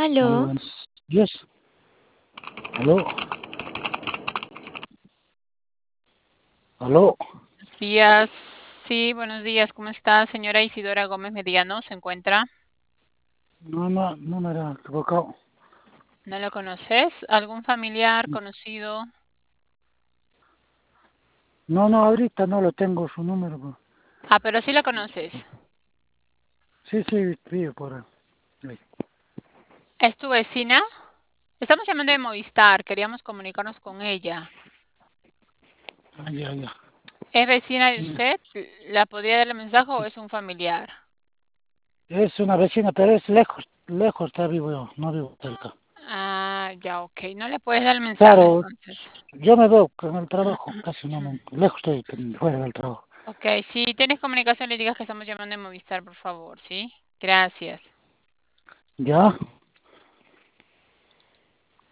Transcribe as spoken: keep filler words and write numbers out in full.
Muy Aló, buenos días. Aló, aló. Buenos días. Sí, buenos días. ¿Cómo está, señora Isidora Gómez Mediano? ¿Se encuentra? No, no, no me era equivocado. ¿No lo conoces? ¿Algún familiar conocido? No, no, ahorita no lo tengo su número. Pues. Ah, pero sí la conoces. Sí, sí, vive por ahí. ¿Es tu vecina? Estamos llamando de Movistar. Queríamos comunicarnos con ella. Ah, ya, ya. ¿Es vecina de usted? ¿La podría dar el mensaje o es un familiar? Es una vecina, pero es lejos, lejos está vivo yo, no vivo cerca. Ah, ya, ok. No le puedes dar el mensaje Claro, entonces. yo me veo con el trabajo, casi no me... Lejos estoy fuera del trabajo. Ok, si tienes comunicación, le digas que estamos llamando de Movistar, por favor, ¿sí? Gracias. ¿Ya?